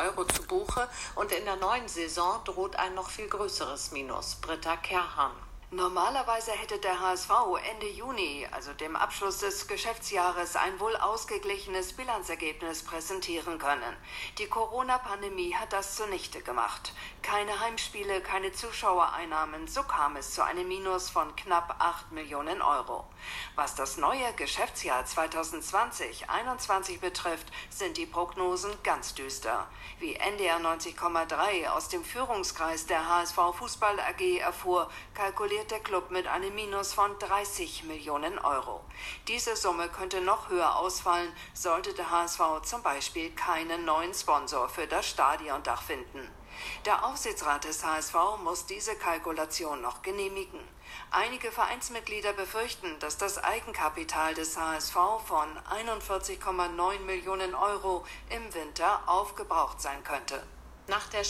Euro zu Buche und in der neuen Saison droht ein noch viel größeres Minus. Britta Kerhan. Normalerweise hätte der HSV Ende Juni, also dem Abschluss des Geschäftsjahres, ein wohl ausgeglichenes Bilanzergebnis präsentieren können. Die Corona-Pandemie hat das zunichte gemacht. Keine Heimspiele, keine Zuschauereinnahmen, so kam es zu einem Minus von knapp 8 Millionen Euro. Was das neue Geschäftsjahr 2020/21 betrifft, sind die Prognosen ganz düster. Wie NDR 90,3 aus dem Führungskreis der HSV Fußball AG erfuhr, kalkuliert der Club mit einem Minus von 30 Millionen Euro. Diese Summe könnte noch höher ausfallen, sollte der HSV zum Beispiel keinen neuen Sponsor für das Stadiondach finden. Der Aufsichtsrat des HSV muss diese Kalkulation noch genehmigen. Einige Vereinsmitglieder befürchten, dass das Eigenkapital des HSV von 41,9 Millionen Euro im Winter aufgebraucht sein könnte. Nach der